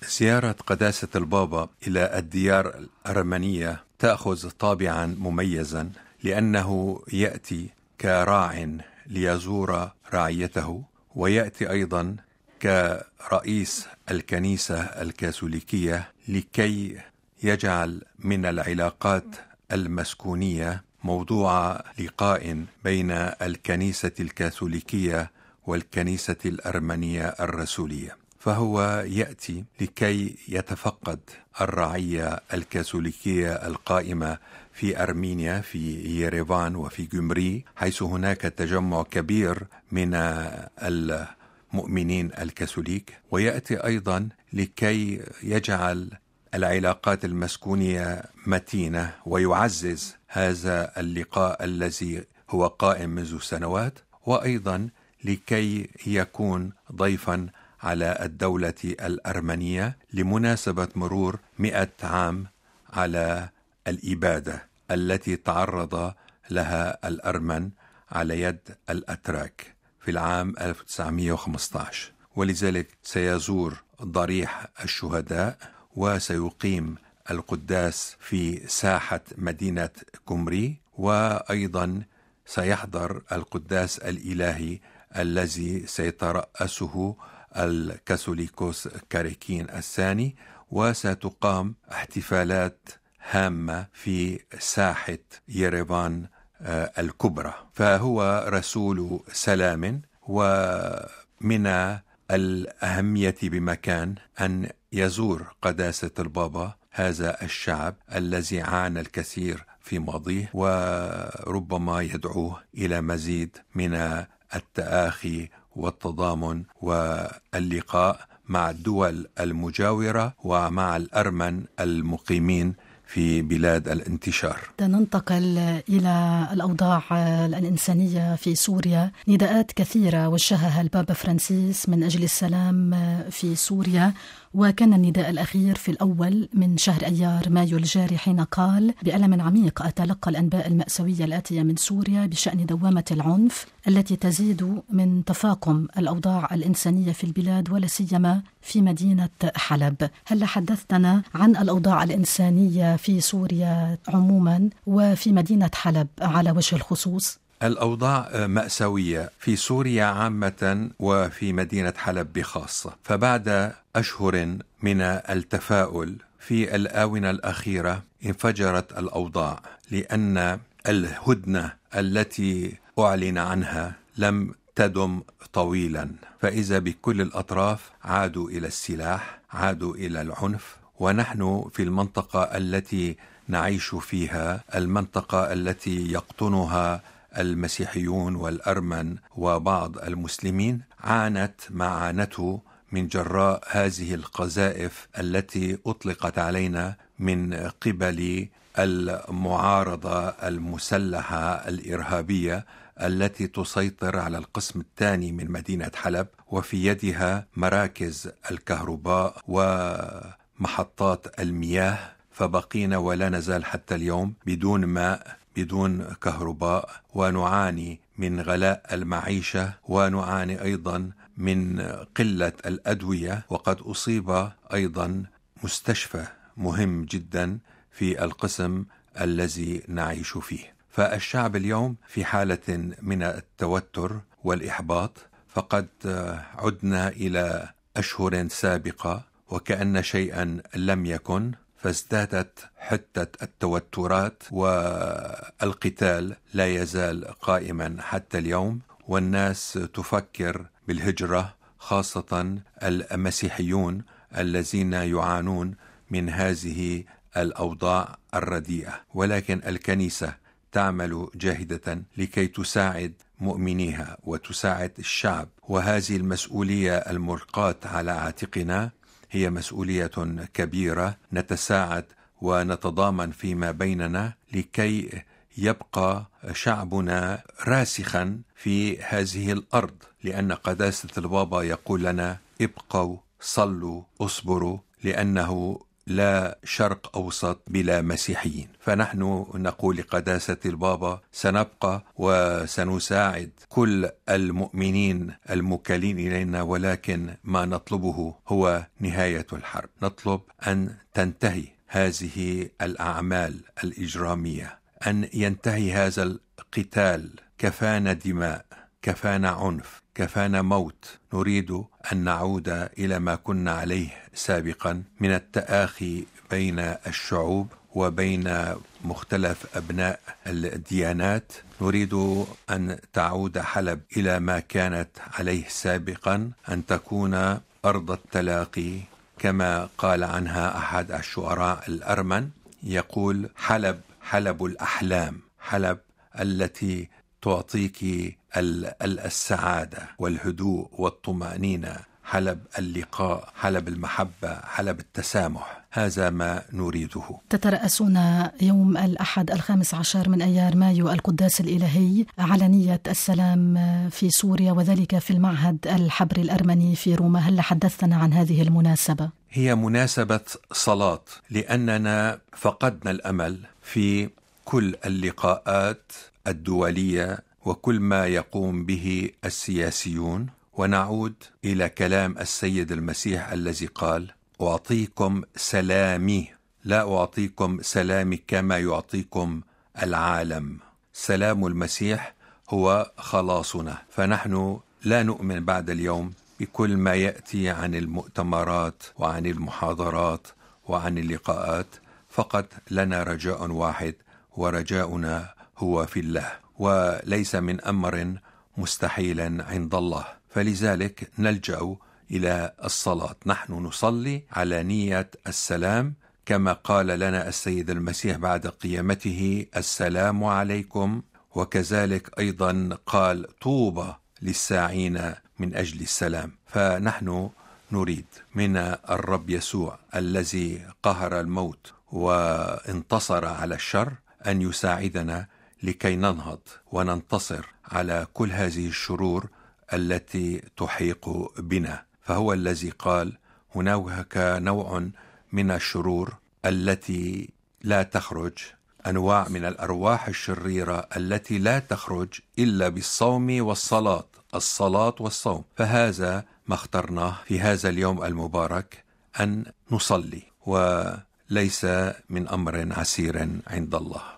زيارة قداسة البابا إلى الديار الأرمنية تأخذ طابعا مميزا، لأنه يأتي كراع ليزور رعيته، ويأتي أيضا كرئيس الكنيسة الكاثوليكية لكي يجعل من العلاقات المسكونية موضوع لقاء بين الكنيسة الكاثوليكية والكنيسة الأرمنية الرسولية. فهو يأتي لكي يتفقد الرعية الكاثوليكية القائمة في أرمينيا، في ييريفان وفي جمري، حيث هناك تجمع كبير من المؤمنين الكاثوليك. ويأتي أيضا لكي يجعل العلاقات المسكونية متينة ويعزز هذا اللقاء الذي هو قائم منذ سنوات، وأيضا لكي يكون ضيفا على الدولة الأرمنية لمناسبة مرور 100 عام على الإبادة التي تعرض لها الأرمن على يد الأتراك في العام 1915. ولذلك سيزور ضريح الشهداء، وسيقيم القداس في ساحة مدينة جمري، وأيضا سيحضر القداس الإلهي الذي سيترأسه الكاثوليكوس كاريكين الثاني، وستقام احتفالات هامة في ساحة ييريفان الكبرى. فهو رسول سلام، ومن الأهمية بمكان أن يزور قداسة البابا هذا الشعب الذي عانى الكثير في ماضيه، وربما يدعوه إلى مزيد من التآخي والتضامن واللقاء مع الدول المجاورة ومع الأرمن المقيمين في بلاد الانتشار. ننتقل إلى الأوضاع الإنسانية في سوريا. نداءات كثيرة وجهها البابا فرانسيس من أجل السلام في سوريا، وكان النداء الأخير في الأول من شهر أيار مايو الجاري، حين قال: بألم عميق أتلقى الأنباء المأساوية الآتية من سوريا بشأن دوامة العنف التي تزيد من تفاقم الأوضاع الإنسانية في البلاد، ولا سيما في مدينة حلب. هل حدثتنا عن الأوضاع الإنسانية في سوريا عموما وفي مدينة حلب على وجه الخصوص؟ الأوضاع مأساوية في سوريا عامة وفي مدينة حلب بخاصة. فبعد أشهر من التفاؤل في الآونة الأخيرة انفجرت الأوضاع، لأن الهدنة التي أعلن عنها لم تدم طويلا، فإذا بكل الأطراف عادوا إلى السلاح، عادوا إلى العنف. ونحن في المنطقة التي نعيش فيها، المنطقة التي يقطنها المسيحيون والأرمن وبعض المسلمين، عانت ما عانته من جراء هذه القذائف التي أطلقت علينا من قبل المعارضة المسلحة الإرهابية التي تسيطر على القسم الثاني من مدينة حلب، وفي يدها مراكز الكهرباء ومحطات المياه. فبقينا ولا نزال حتى اليوم بدون ماء، بدون كهرباء، ونعاني من غلاء المعيشة، ونعاني أيضا من قلة الأدوية. وقد أصيب أيضا مستشفى مهم جدا في القسم الذي نعيش فيه. فالشعب اليوم في حالة من التوتر والإحباط، فقد عدنا إلى أشهر سابقة وكأن شيئا لم يكن، فازدادت حتة التوترات، والقتال لا يزال قائما حتى اليوم، والناس تفكر بالهجرة، خاصة المسيحيون الذين يعانون من هذه الأوضاع الرديئة. ولكن الكنيسة تعمل جاهدة لكي تساعد مؤمنيها وتساعد الشعب، وهذه المسؤولية الملقاة على عاتقنا هي مسؤولية كبيرة. نتساعد ونتضامن فيما بيننا لكي يبقى شعبنا راسخا في هذه الأرض، لأن قداسة البابا يقول لنا: ابقوا، صلوا، اصبروا، لأنه لا شرق أوسط بلا مسيحيين. فنحن نقول لقداسة البابا سنبقى وسنساعد كل المؤمنين الموكلين إلينا، ولكن ما نطلبه هو نهاية الحرب. نطلب أن تنتهي هذه الأعمال الإجرامية، أن ينتهي هذا القتال. كفانا دماء، كفانا عنف، كفانا موت. نريد أن نعود إلى ما كنا عليه سابقا من التآخي بين الشعوب وبين مختلف أبناء الديانات. نريد أن تعود حلب إلى ما كانت عليه سابقا، أن تكون أرض التلاقي كما قال عنها أحد الشعراء الأرمن، يقول: حلب الأحلام، حلب التي تعطيك السعادة والهدوء والطمأنينة، حلب اللقاء، حلب المحبة، حلب التسامح. هذا ما نريده. تترأسون يوم الأحد 15 من أيار مايو القداس الإلهي على نية السلام في سوريا، وذلك في المعهد الحبري الأرمني في روما. هل حدثنا عن هذه المناسبة؟ هي مناسبة صلاة، لأننا فقدنا الأمل في كل اللقاءات الدولية وكل ما يقوم به السياسيون، ونعود إلى كلام السيد المسيح الذي قال: أعطيكم سلامي، لا أعطيكم سلامي كما يعطيكم العالم. سلام المسيح هو خلاصنا. فنحن لا نؤمن بعد اليوم بكل ما يأتي عن المؤتمرات وعن المحاضرات وعن اللقاءات. فقط لنا رجاء واحد، ورجاؤنا هو في الله، وليس من أمر مستحيل عند الله. فلذلك نلجأ إلى الصلاة. نحن نصلي على نية السلام كما قال لنا السيد المسيح بعد قيامته: السلام عليكم. وكذلك أيضا قال: طوبى للساعين من أجل السلام. فنحن نريد من الرب يسوع الذي قهر الموت وانتصر على الشر أن يساعدنا لكي ننهض وننتصر على كل هذه الشرور التي تحيق بنا. فهو الذي قال: هناك نوع من الشرور التي لا تخرج، أنواع من الأرواح الشريرة التي لا تخرج إلا بالصوم والصلاة، الصلاة والصوم. فهذا ما اخترناه في هذا اليوم المبارك، أن نصلي، وليس من أمر عسير عند الله.